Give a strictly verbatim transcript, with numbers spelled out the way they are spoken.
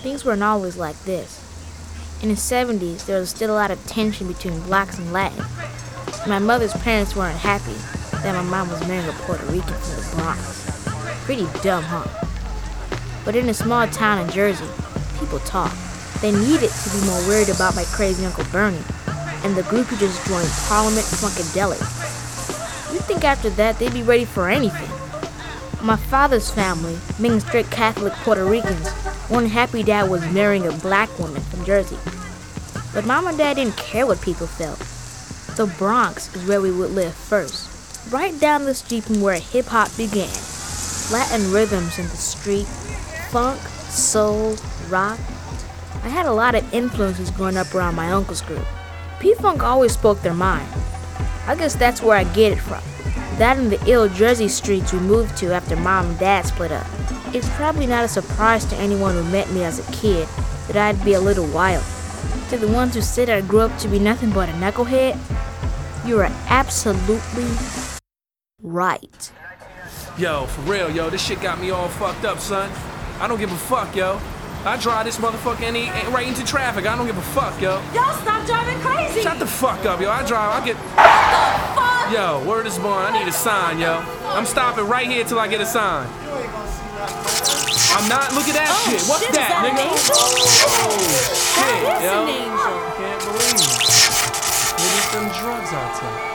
things weren't always like this. In the seventies, there was still a lot of tension between blacks and Latin. My mother's parents weren't happy that my mom was marrying a Puerto Rican from the Bronx. Pretty dumb, huh? But in a small town in Jersey, people talked. They needed to be more worried about my crazy Uncle Bernie and the group who just joined Parliament Funkadelic. You'd think after that they'd be ready for anything. My father's family, being strict Catholic Puerto Ricans, weren't happy Dad was marrying a black woman from Jersey. But Mom and Dad didn't care what people felt. The Bronx is where we would live first, right down the street from where hip-hop began. Latin rhythms in the street, funk, soul, rock. I had a lot of influences growing up around my uncle's group. P-Funk always spoke their mind. I guess that's where I get it from. That and the ill Jersey streets we moved to after Mom and Dad split up. It's probably not a surprise to anyone who met me as a kid that I'd be a little wild. To the ones who said I grew up to be nothing but a knucklehead, you are absolutely right. Yo, for real, yo, this shit got me all fucked up, son. I don't give a fuck, yo. I drive this motherfucker any, right into traffic. I don't give a fuck, yo. Yo, stop driving crazy. Shut the fuck up, yo. I drive, I get... What the fuck? Yo, word is born. I need a sign, yo. I'm stopping right here till I get a sign. I'm not. Look at that Oh, shit. What's shit, is that, that an nigga? angel? Oh, shit, That is yo. an angel. Can't believe it. Maybe it's them drugs out there.